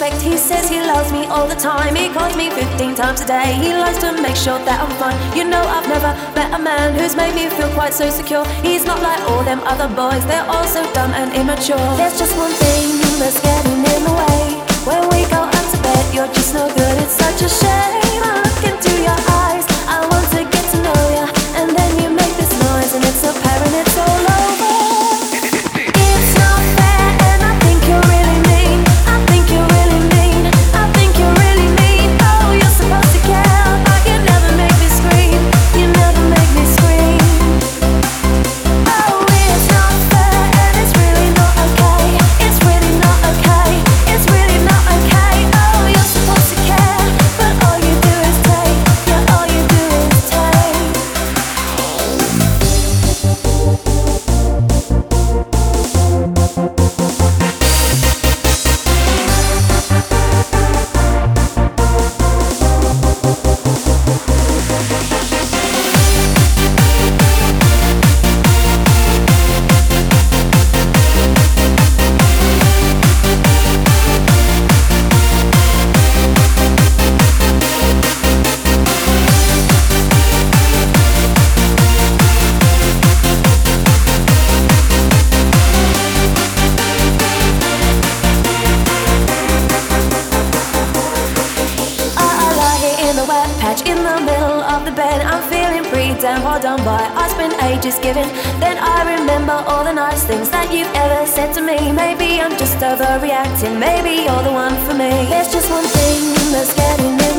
respect. He says he loves me all the time. He calls me 15 times a day. He likes to make sure that I'm fine. You know, I've never met a man who's made me feel quite so secure. He's not like all them other boys, they're all so dumb and immature. There's just one thing that's getting in the way. When we go up to bed, you're just no good. It's such a shame. I look into your eyes, I want to get to know ya, and then you make this noise and it's apparent it's all over. It's not fair and I think you're really mean. I think you're really mean. I think you're really mean. Oh, you're supposed to care, but you never make me scream. You never make me scream. Oh, it's not fair and it's really not okay. It's really not okay. It's really not okay. Oh, you're supposed to care, but all you do is take. Yeah, all you do is take. In the middle of the bed, I'm feeling pretty damn hard done by. I spent ages giving, then I remember all the nice things that you've ever said to me. Maybe I'm just overreacting, maybe you're the one for me. There's just one thing that's getting in